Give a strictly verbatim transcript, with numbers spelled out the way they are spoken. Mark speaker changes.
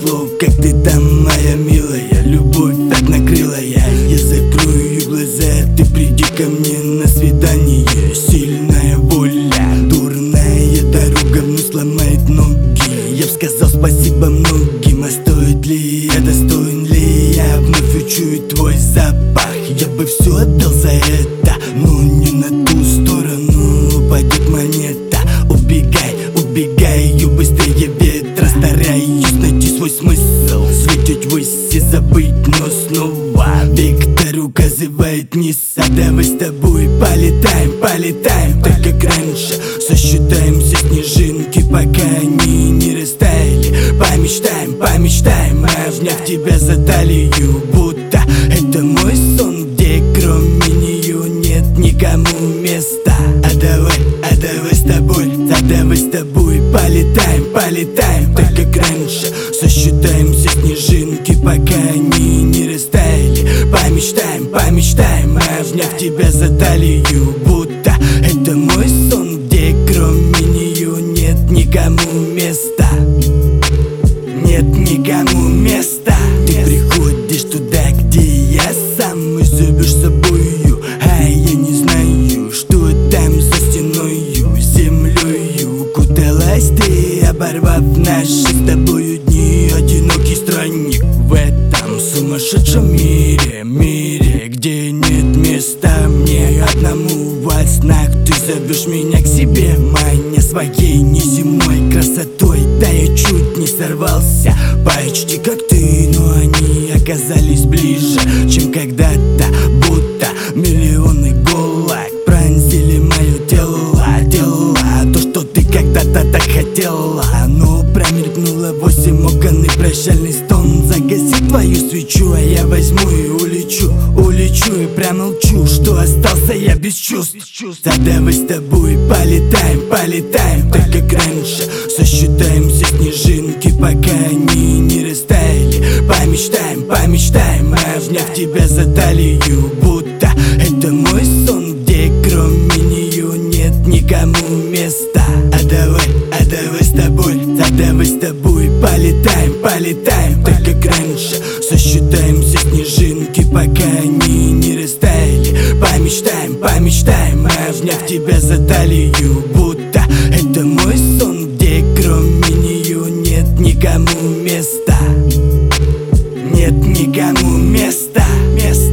Speaker 1: слов, как ты там, моя милая. Любовь так накрыла я, я закрою глаза. Ты приди ко мне на свидание. Сильная воля, дурная дорога вновь сломает ноги. Я б сказал спасибо многим, а стоит ли я, достоин ли я вновь учую твой запах? Я бы все отдал за это, но не на ту сторону упадет монета. Убегай, убегаю быстрее ветра, стараюсь найти свой смысл, светить ввысь и забыть, но снова вектор указывает вниз. А давай с тобой полетаем, полетаем, так как раньше. Сосчитаем все снежинки, пока они не растаяли. Помечтаем, помечтаем, обняв тебя за талию, будто это мой сон, где кроме нее нет никому места. А давай, а давай с тобой, а давай с тобой полетаем, полетаем, так как раньше. Сосчитаем все снежинки, пока они не растаяли. Помечтаем, помечтаем, обняв тебя за талию, будто это мой сон, где кроме нее нет никому места. Нет никому места. Ты приходишь туда, где я сам, и зовешь с собою, а я не знаю, что там за стеною, землею укуталась ты, оборвав наши с тобою дни. Одинокий странник в этом сумасшедшем мире, мире, где нет места мне одному во снах. Ты зовешь меня к себе, маня своей неземной красотой. Да я чуть не сорвался, почти как ты, но они оказались ближе, чем когда-то. Будто миллионы иголок пронзили мое тело, тело. То, что ты когда-то так хотела, но промелькнуло восемь окон и прощальный стон. Загасит твою свечу, а я возьму и улечу, улечу и промолчу, что остался я без чувств. А давай с тобой полетаем, полетаем, так как раньше. Сосчитаем все снежинки, пока они не растаяли. Помечтаем, помечтаем, обняв тебя за талию, будто это мой сон, где кроме нее нет никому места. А давай, а давай с тобой, а давай с тобой полетаем, полетаем, так как раньше. Сосчитаем все снежинки, пока они не растаяли. Помечтаем, помечтаем, обняв тебя за талию, будто это мой сон, где кроме нее нет никому места. Нет никому места, места.